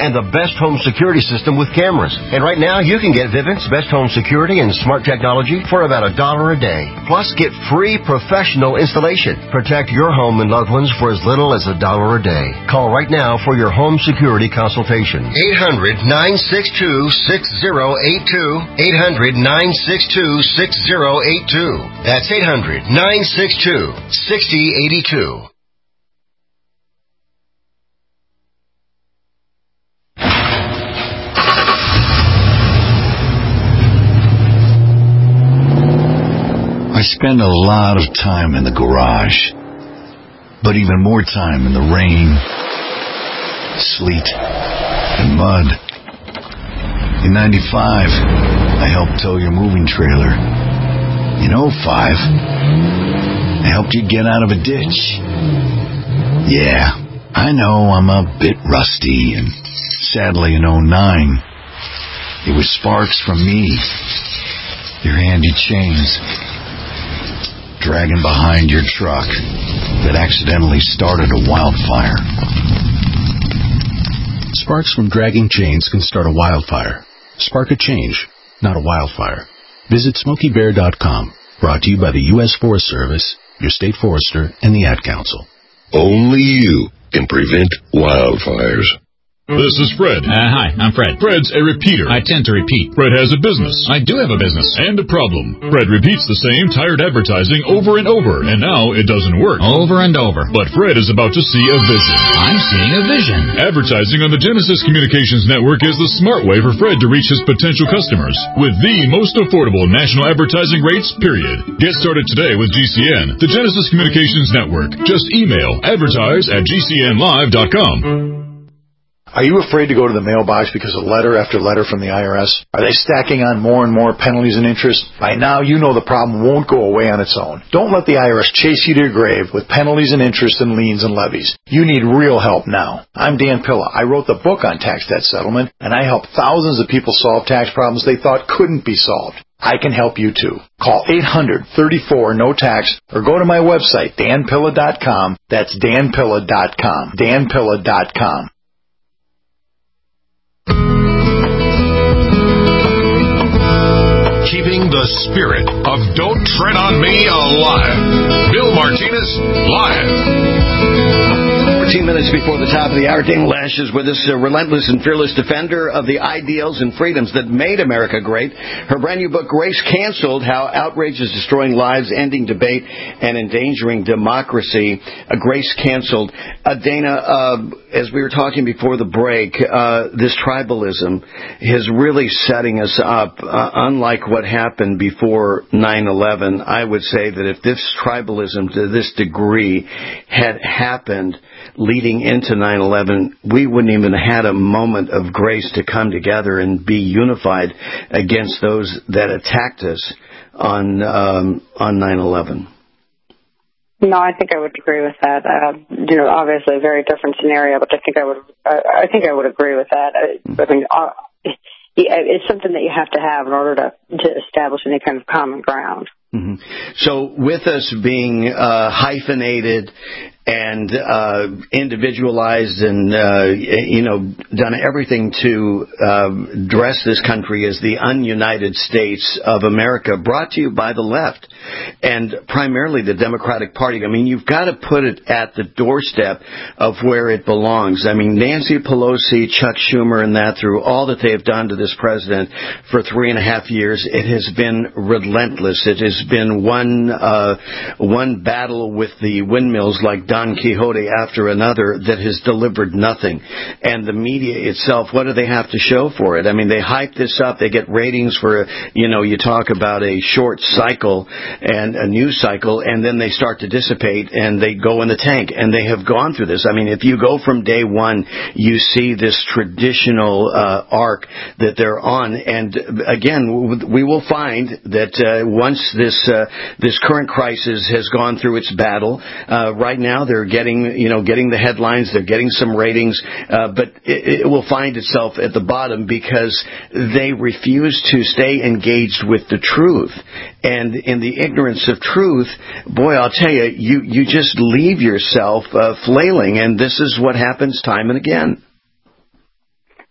and the best home security system with cameras. And right now, you can get Vivint's best home security and smart technology for about a dollar a day. Plus, get free professional installation. Protect your home and loved ones for as little as a dollar a day. Call right now for your home security consultation. eight hundred, nine six two, six zero eight two. eight hundred, nine six two, six zero eight two. That's eight hundred, nine six two, six zero eight two. I spend a lot of time in the garage, but even more time in the rain, sleet, and mud. In ninety-five, I helped tow your moving trailer. In oh five, I helped you get out of a ditch. Yeah, I know I'm a bit rusty, and sadly in oh nine, it was sparks from me, your handy chains, dragging behind your truck that accidentally started a wildfire. Sparks from dragging chains can start a wildfire. Spark a change, not a wildfire. Visit Smokey Bear dot com. Brought to you by the U S Forest Service, your state forester, and the Ad Council. Only you can prevent wildfires. This is Fred. Uh, hi, I'm Fred. Fred's a repeater. I tend to repeat. Fred has a business. I do have a business. And a problem. Fred repeats the same tired advertising over and over, and now it doesn't work. Over and over. But Fred is about to see a vision. I'm seeing a vision. Advertising on the Genesis Communications Network is the smart way for Fred to reach his potential customers with the most affordable national advertising rates, period. Get started today with G C N, the Genesis Communications Network. Just email advertise at G C N live dot com. Are you afraid to go to the mailbox because of letter after letter from the I R S? Are they stacking on more and more penalties and interest? By now, you know the problem won't go away on its own. Don't let the I R S chase you to your grave with penalties and interest and liens and levies. You need real help now. I'm Dan Pilla. I wrote the book on tax debt settlement, and I help thousands of people solve tax problems they thought couldn't be solved. I can help you too. Call eight hundred, thirty-four, no tax or go to my website, Dan Pilla dot com. That's Dan Pilla dot com. Dan Pilla dot com. Keeping the spirit of Don't Tread on Me alive. Bill Martinez, live. fourteen minutes before the top of the hour, Dana Lash is with us, a relentless and fearless defender of the ideals and freedoms that made America great. Her brand new book, Grace Canceled, How Outrage is Destroying Lives, Ending Debate, and Endangering Democracy. Uh, Grace Canceled. Uh, Dana, uh, as we were talking before the break, uh, this tribalism is really setting us up, uh, unlike what happened before nine eleven. I would say that if this tribalism to this degree had happened leading into nine eleven, we wouldn't even have had a moment of grace to come together and be unified against those that attacked us on um, on nine eleven. No, I think I would agree with that. Uh, you know, obviously a very different scenario, but I think I would. Uh, I think I would agree with that. I, I mean, uh, it's something that you have to have in order to to establish any kind of common ground. Mm-hmm. So, with us being uh, hyphenated and uh, individualized and, uh, you know, done everything to uh, dress this country as the ununited states of America, brought to you by the left and primarily the Democratic Party. I mean, you've got to put it at the doorstep of where it belongs. I mean, Nancy Pelosi, Chuck Schumer, and that, through all that they have done to this president for three and a half years, it has been relentless. It has been one uh, one battle with the windmills like Don Quixote after another that has delivered nothing. And the media itself, what do they have to show for it? I mean, they hype this up. They get ratings for, you know, you talk about a short cycle and a news cycle, and then they start to dissipate and they go in the tank. And they have gone through this. I mean, if you go from day one, you see this traditional uh, arc that they're on. And again, we will find that uh, once this uh, this current crisis has gone through its battle, uh, right now they're getting, you know, getting the headlines, they're getting some ratings, uh, but it, it will find itself at the bottom because they refuse to stay engaged with the truth. And in the ignorance of truth, boy, I'll tell you, you, you just leave yourself uh, flailing, and this is what happens time and again.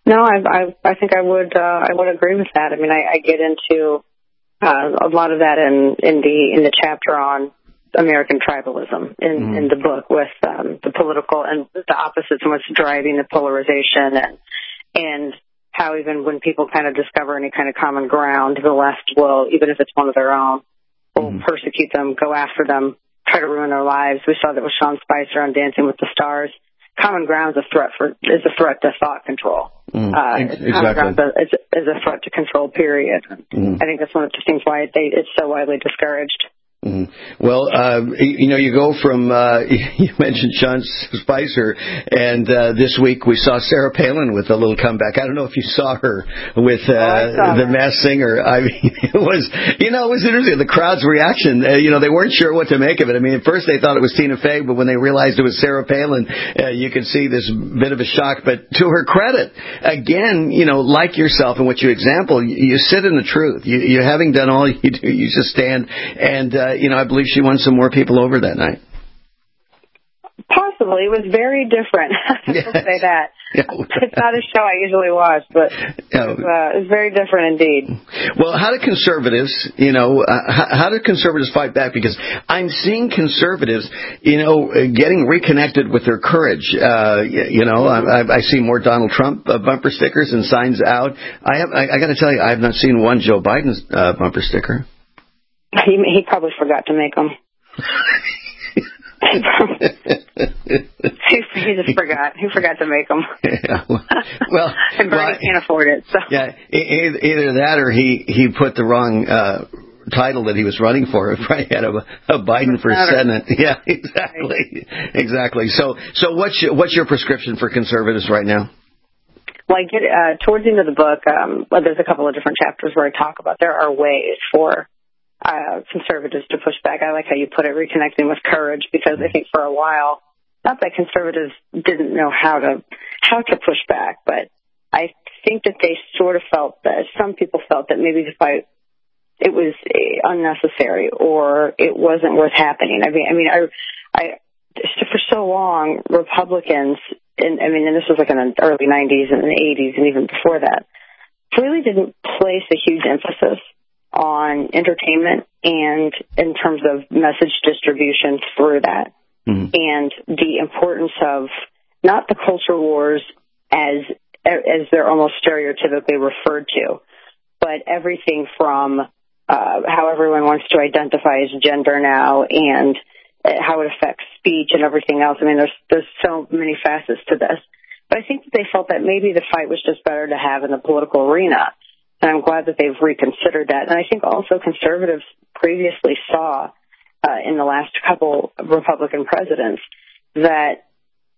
No, I, I, I think I would, uh, I would agree with that. I mean, I, I get into uh, a lot of that in, in the in the chapter on American tribalism in, mm. in the book, with um, the political and the opposites and what's driving the polarization, and and how even when people kind of discover any kind of common ground, the left will, even if it's one of their own, will mm. persecute them, go after them, try to ruin their lives. We saw that with Sean Spicer on Dancing with the Stars. Common ground is a threat for is a threat to thought control. Mm, uh, exactly. Common ground is, is a threat to control. Period. Mm. I think that's one of the things why it, it's so widely discouraged. Mm. Well, uh, you know, you go from, uh, you mentioned Sean Spicer, and uh, this week we saw Sarah Palin with a little comeback. I don't know if you saw her with uh, oh, the her. Masked Singer. I mean, it was, you know, it was interesting. The crowd's reaction, uh, you know, they weren't sure what to make of it. I mean, at first they thought it was Tina Fey, but when they realized it was Sarah Palin, uh, you could see this bit of a shock. But to her credit, again, you know, like yourself and what you example, you, you sit in the truth. You, you having done all you do, you just stand and, uh, you know, I believe she won some more people over that night. Possibly. It was very different. I will say that. Yeah. It's not a show I usually watch, but yeah. it, was, uh, it was very different indeed. Well, how do conservatives, you know, uh, how, how do conservatives fight back? Because I'm seeing conservatives, you know, getting reconnected with their courage. Uh, you know, I, I see more Donald Trump uh, bumper stickers and signs out. I have, I, I got to tell you, I have not seen one Joe Biden uh, bumper sticker. He, he probably forgot to make them. he, he just forgot. He forgot to make them. Yeah, well, and Bernie well, can't afford it. So. Yeah, either that or he, he put the wrong uh, title that he was running for. It probably had a, a Biden for Senate. Yeah, exactly, exactly. So, so what's your, what's your prescription for conservatives right now? Well, I get uh, towards the end of the book. Um, well, there's a couple of different chapters where I talk about there are ways for Uh, conservatives to push back. I like how you put it, reconnecting with courage, because I think for a while, not that conservatives didn't know how to how to push back, but I think that they sort of felt that some people felt that maybe the fight it was unnecessary or it wasn't worth happening. I mean, I mean, I, I for so long Republicans, and I mean, and this was like in the early nineties and the eighties and even before that, really didn't place a huge emphasis on entertainment and in terms of message distribution through that. Mm-hmm. And the importance of not the culture wars as as they're almost stereotypically referred to, but everything from uh, how everyone wants to identify as gender now and how it affects speech and everything else. I mean, there's there's so many facets to this. But I think that they felt that maybe the fight was just better to have in the political arena. And I'm glad that they've reconsidered that. And I think also conservatives previously saw uh, in the last couple of Republican presidents that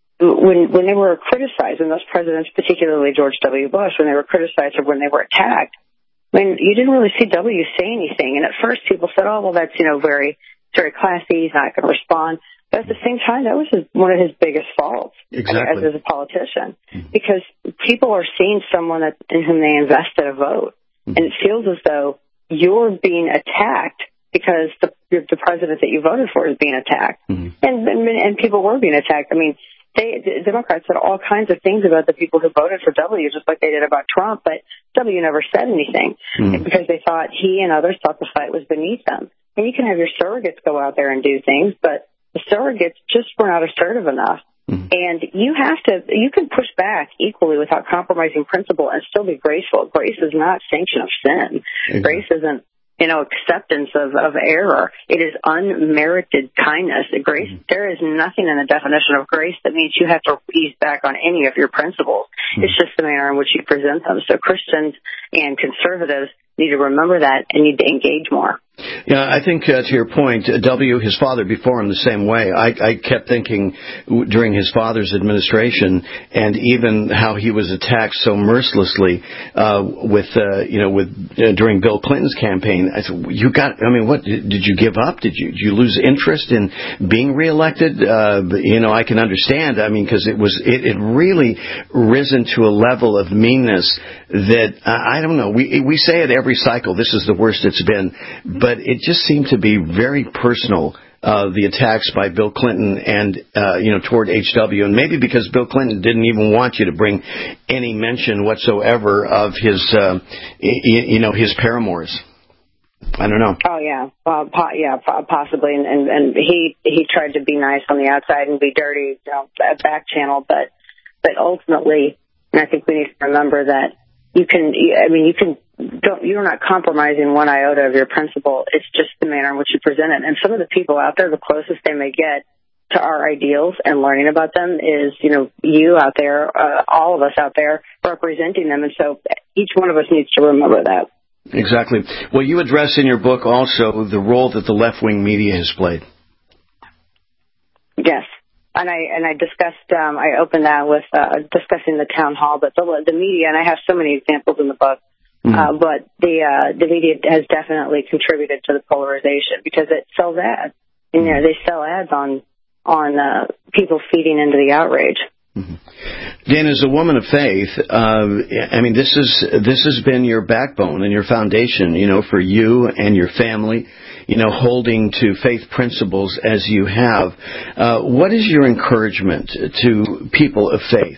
when when they were criticized, and those presidents, particularly George W. Bush, when they were criticized or when they were attacked, I mean, you didn't really see W say anything. And at first people said, oh, well, that's, you know, very, very classy. He's not going to respond. But at the same time, that was his, one of his biggest faults exactly. as, as a politician, mm-hmm. because people are seeing someone that, in whom they invested a vote, mm-hmm. and it feels as though you're being attacked because the, the president that you voted for is being attacked, mm-hmm. and, and and people were being attacked. I mean, they, the Democrats said all kinds of things about the people who voted for W, just like they did about Trump, but W never said anything mm-hmm. because they thought he and others thought the fight was beneath them. And you can have your surrogates go out there and do things, but the surrogates just were not assertive enough. Mm-hmm. And you have to, you can push back equally without compromising principle and still be graceful. Grace is not sanction of sin. Exactly. Grace isn't, you know, acceptance of, of error. It is unmerited kindness. Grace, mm-hmm. there is nothing in the definition of grace that means you have to ease back on any of your principles. Mm-hmm. It's just the manner in which you present them. So Christians and conservatives need to remember that and need to engage more. Yeah, I think uh, to your point, uh, W, his father before him the same way. I, I kept thinking w- during his father's administration, and even how he was attacked so mercilessly uh, with, uh, you know, with uh, during Bill Clinton's campaign. I said, you got, I mean, what, did, did you give up? Did you, did you lose interest in being reelected? Uh, you know, I can understand. I mean, because it was, it, it really risen to a level of meanness that, uh, I don't know, we we say it every cycle, this is the worst it's been, but it just seemed to be very personal uh, the attacks by Bill Clinton and, uh, you know, toward H W, and maybe because Bill Clinton didn't even want you to bring any mention whatsoever of his, uh, you, you know, his paramours. I don't know. Oh yeah, well, po- yeah, possibly, and, and and he he tried to be nice on the outside and be dirty, you know, back channel, but but ultimately, and I think we need to remember that you can. I mean, you can. Don't, you're not compromising one iota of your principle. It's just the manner in which you present it. And some of the people out there, the closest they may get to our ideals and learning about them is, you know, you out there, uh, all of us out there representing them. And so each one of us needs to remember that. Exactly. Well, you address in your book also the role that the left-wing media has played. Yes. And I and I discussed, um, I opened that with uh, discussing the town hall, but the, the media, and I have so many examples in the book, mm-hmm. uh, but the uh, the media has definitely contributed to the polarization because it sells ads. You know, they sell ads on on uh, people feeding into the outrage. Mm-hmm. Dan, as a woman of faith, uh, I mean, this is this has been your backbone and your foundation, you know, for you and your family, you know, holding to faith principles as you have. Uh, what is your encouragement to people of faith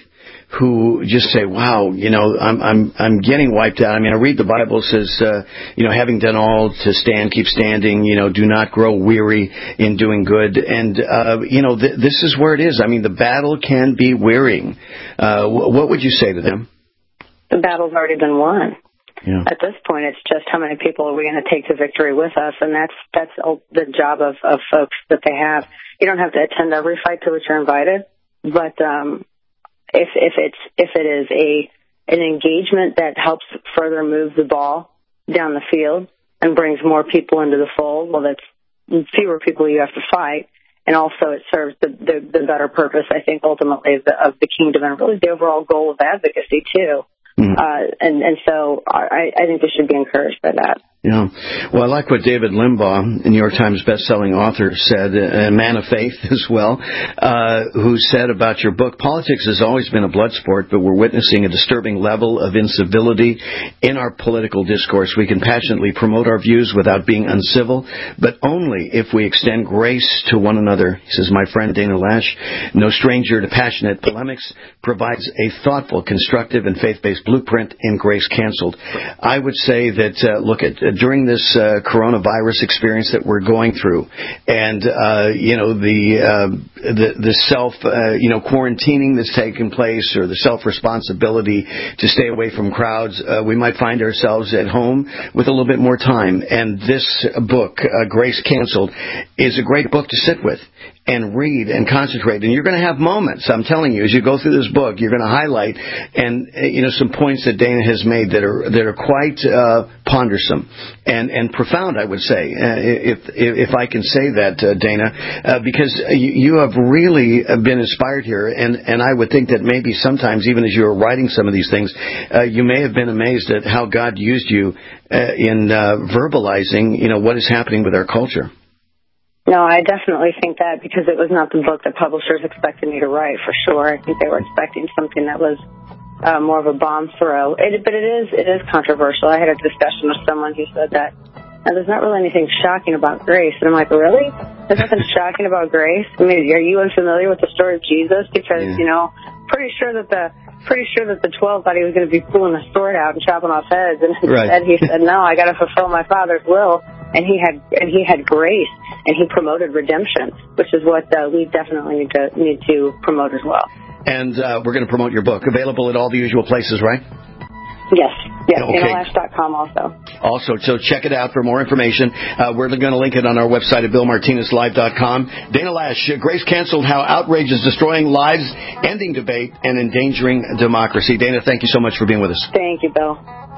who just say, wow, you know, I'm I'm I'm getting wiped out? I mean, I read the Bible, it says, uh, you know, having done all to stand, keep standing, you know, do not grow weary in doing good. And, uh, you know, th- this is where it is. I mean, the battle can be wearying. Uh, w- what would you say to them? The battle's already been won. Yeah. At this point, it's just how many people are we going to take to victory with us, and that's that's the job of, of folks that they have. You don't have to attend every fight to which you're invited, but um, if if it's if it is a an engagement that helps further move the ball down the field and brings more people into the fold, well, that's fewer people you have to fight, and also it serves the the, the better purpose, I think, ultimately of the, of the kingdom and really the overall goal of advocacy too. Mm-hmm. Uh, and, and so I, I think we should be encouraged by that. Yeah. Well, I like what David Limbaugh, a New York Times bestselling author, said, a man of faith as well, uh, who said about your book, politics has always been a blood sport, but we're witnessing a disturbing level of incivility in our political discourse. We can passionately promote our views without being uncivil, but only if we extend grace to one another. He says, my friend Dana Lash, no stranger to passionate polemics, provides a thoughtful, constructive, and faith-based blueprint in Grace Canceled. I would say that, uh, look at, during this uh, coronavirus experience that we're going through, and uh, you know the uh, the, the self uh, you know quarantining that's taking place, or the self responsibility to stay away from crowds, uh, we might find ourselves at home with a little bit more time. And this book, uh, Grace Canceled, is a great book to sit with and read and concentrate. And you're going to have moments, I'm telling you, as you go through this book, you're going to highlight and uh, you know some points that Dana has made that are that are quite uh, pondersome and and profound, I would say, uh, if, if if I can say that, uh, Dana, uh, because you, you have really been inspired here, and and I would think that maybe sometimes even as you were writing some of these things, uh, you may have been amazed at how God used you uh, in uh, verbalizing, you know, what is happening with our culture. No, I definitely think that, because it was not the book that publishers expected me to write, for sure. I think they were expecting something that was uh, more of a bomb throw. It, but it is it is controversial. I had a discussion with someone who said that and there's not really anything shocking about grace. And I'm like, really? There's nothing shocking about grace? I mean, are you unfamiliar with the story of Jesus? Because, yeah. you know, pretty sure that the pretty sure that the twelve thought he was going to be pulling a sword out and chopping off heads. And instead right. he said, no, I got to fulfill my Father's will. And he had and he had grace, and he promoted redemption, which is what uh, we definitely need to need to promote as well. And uh, we're going to promote your book. Available at all the usual places, right? Yes. Yes. Okay. Dana Lash dot com also. Also, so check it out for more information. Uh, we're going to link it on our website at Bill Martinez Live dot com. Dana Lash, Grace Canceled, How Outrage is Destroying Lives, Ending Debate, and Endangering Democracy. Dana, thank you so much for being with us. Thank you, Bill.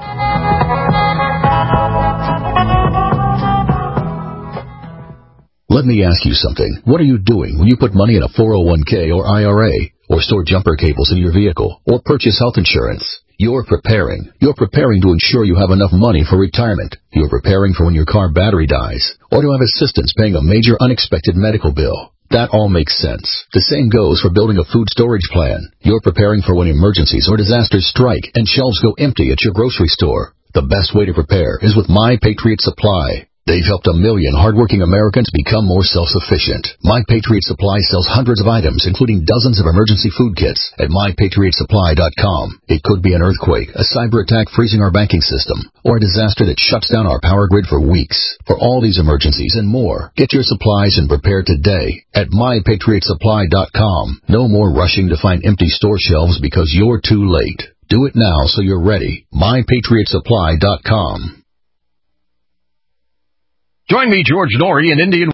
Let me ask you something. What are you doing when you put money in a four oh one k or I R A, or store jumper cables in your vehicle, or purchase health insurance? You're preparing. You're preparing to ensure you have enough money for retirement. You're preparing for when your car battery dies, or to have assistance paying a major unexpected medical bill. That all makes sense. The same goes for building a food storage plan. You're preparing for when emergencies or disasters strike and shelves go empty at your grocery store. The best way to prepare is with My Patriot Supply. They've helped a million hardworking Americans become more self-sufficient. My Patriot Supply sells hundreds of items, including dozens of emergency food kits at my patriot supply dot com. It could be an earthquake, a cyber attack freezing our banking system, or a disaster that shuts down our power grid for weeks. For all these emergencies and more, get your supplies and prepare today at my patriot supply dot com. No more rushing to find empty store shelves because you're too late. Do it now so you're ready. my patriot supply dot com. Join me, George Norrie, in Indian